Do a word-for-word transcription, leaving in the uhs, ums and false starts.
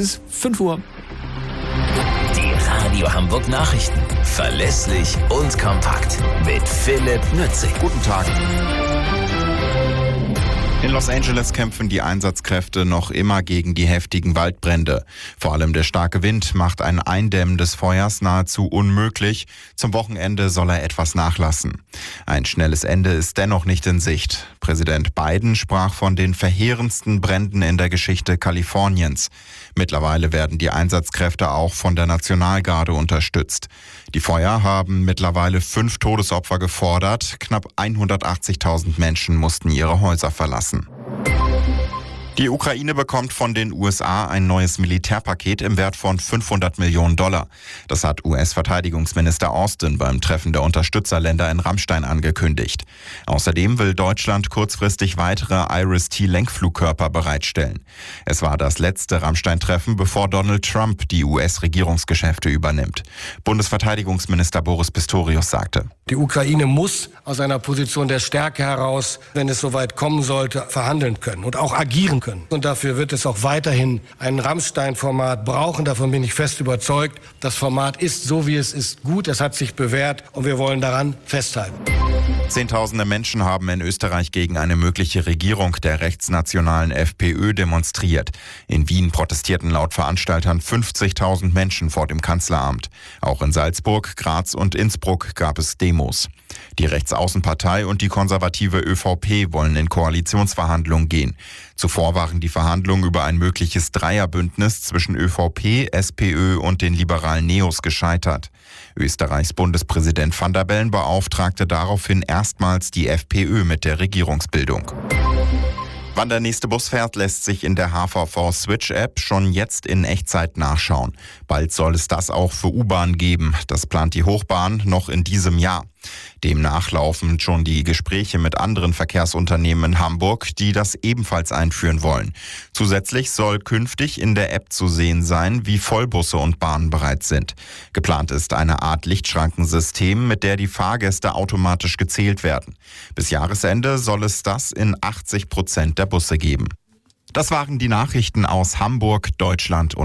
ist fünf Uhr. Die Radio Hamburg Nachrichten. Verlässlich und kompakt. Mit Philipp Nützig. Guten Tag. In Los Angeles kämpfen die Einsatzkräfte noch immer gegen die heftigen Waldbrände. Vor allem der starke Wind macht ein Eindämmen des Feuers nahezu unmöglich. Zum Wochenende soll er etwas nachlassen. Ein schnelles Ende ist dennoch nicht in Sicht. Präsident Biden sprach von den verheerendsten Bränden in der Geschichte Kaliforniens. Mittlerweile werden die Einsatzkräfte auch von der Nationalgarde unterstützt. Die Feuer haben mittlerweile fünf Todesopfer gefordert. Knapp hundertachtzigtausend Menschen mussten ihre Häuser verlassen. Die Ukraine bekommt von den U S A ein neues Militärpaket im Wert von fünfhundert Millionen Dollar. Das hat U S-Verteidigungsminister Austin beim Treffen der Unterstützerländer in Ramstein angekündigt. Außerdem will Deutschland kurzfristig weitere Iris-T-Lenkflugkörper bereitstellen. Es war das letzte Ramstein-Treffen, bevor Donald Trump die U S-Regierungsgeschäfte übernimmt. Bundesverteidigungsminister Boris Pistorius sagte: Die Ukraine muss aus einer Position der Stärke heraus, wenn es soweit kommen sollte, verhandeln können und auch agieren können. Und dafür wird es auch weiterhin ein Ramstein-Format brauchen. Davon bin ich fest überzeugt. Das Format ist, so wie es ist, gut. Es hat sich bewährt und wir wollen daran festhalten. Zehntausende Menschen haben in Österreich gegen eine mögliche Regierung der rechtsnationalen FPÖ demonstriert. In Wien protestierten laut Veranstaltern fünfzigtausend Menschen vor dem Kanzleramt. Auch in Salzburg, Graz und Innsbruck gab es Demos. Die Rechtsaußenpartei und die konservative ÖVP wollen in Koalitionsverhandlungen gehen. Zuvor waren die Verhandlungen über ein mögliches Dreierbündnis zwischen ÖVP, SPÖ und den liberalen Neos gescheitert. Österreichs Bundespräsident Van der Bellen beauftragte daraufhin erstmals die FPÖ mit der Regierungsbildung. Wann der nächste Bus fährt, lässt sich in der H V V-Switch-App schon jetzt in Echtzeit nachschauen. Bald soll es das auch für U-Bahn geben. Das plant die Hochbahn noch in diesem Jahr. Demnach laufen schon die Gespräche mit anderen Verkehrsunternehmen in Hamburg, die das ebenfalls einführen wollen. Zusätzlich soll künftig in der App zu sehen sein, wie voll Busse und Bahnen bereits sind. Geplant ist eine Art Lichtschrankensystem, mit der die Fahrgäste automatisch gezählt werden. Bis Jahresende soll es das in achtzig Prozent der Busse geben. Das waren die Nachrichten aus Hamburg, Deutschland und